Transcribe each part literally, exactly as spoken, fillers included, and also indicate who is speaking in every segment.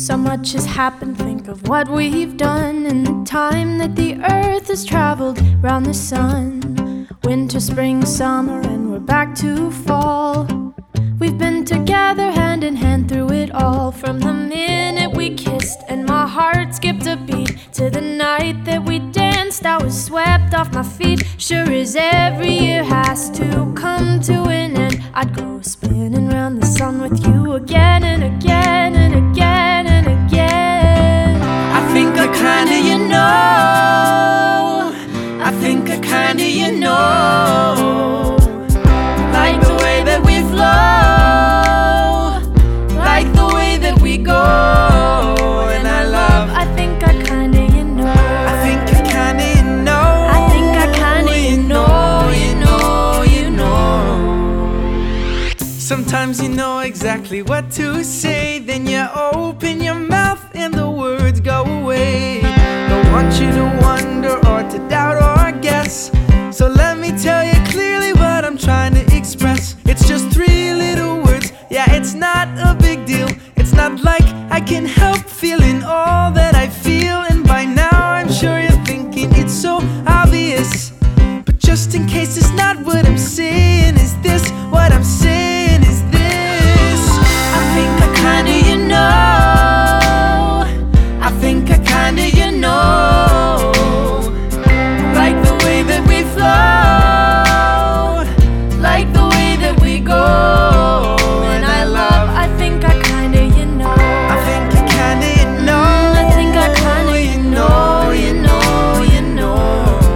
Speaker 1: So much has happened, think of what we've done in the time that the earth has traveled round the sun. Winter, spring, summer, and we're back to fall. We've been together hand in hand through it all. From the minute we kissed and my heart skipped a beat, to the night that we danced, I was swept off my feet. Sure as every year has to come to an end, I'd go spinning round the sun with you again and again and again and again.
Speaker 2: I think I kinda you know, I think I kinda you know, like the way that we flow, like the way that we go. And I love,
Speaker 1: I think I kinda you know,
Speaker 2: I think I kinda you know,
Speaker 1: I think I kinda you know, you know, you know.
Speaker 2: Sometimes you know exactly what to say, then you open your mouth and the words go away. Don't want you to wonder or to doubt or guess, so let me tell you clearly what I'm trying to express. It's just three little words, yeah, it's not a big deal. It's not like I can help feeling all that I feel, and by now I'm sure you're thinking it's so obvious. But just in case it's not what I'm saying, is this what I'm saying? Is this? I think I kinda you know, I think I kinda you know, like the way that we flow, like the way that we go. And I love,
Speaker 1: I think I kinda you know,
Speaker 2: I think I kinda you know,
Speaker 1: I think I kinda you know, you know, you know.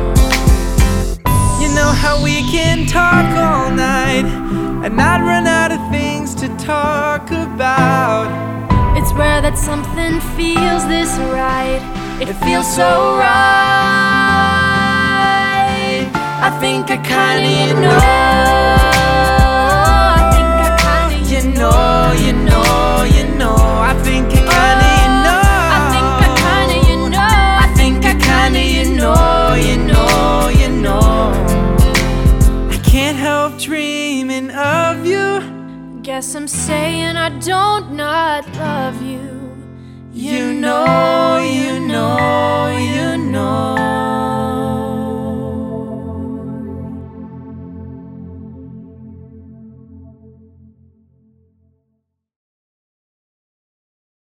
Speaker 2: You know how we can talk all night and not run out of things to talk about.
Speaker 1: It's rare that something feels this right. It feels so right. I think I kinda you know, I think I kinda
Speaker 2: You know, you know, you know, I think I kinda you know,
Speaker 1: I think I kinda you know,
Speaker 2: I think I kinda you know, you know, you know. I can't help dreaming of you.
Speaker 1: Guess I'm saying I don't not love you.
Speaker 2: You know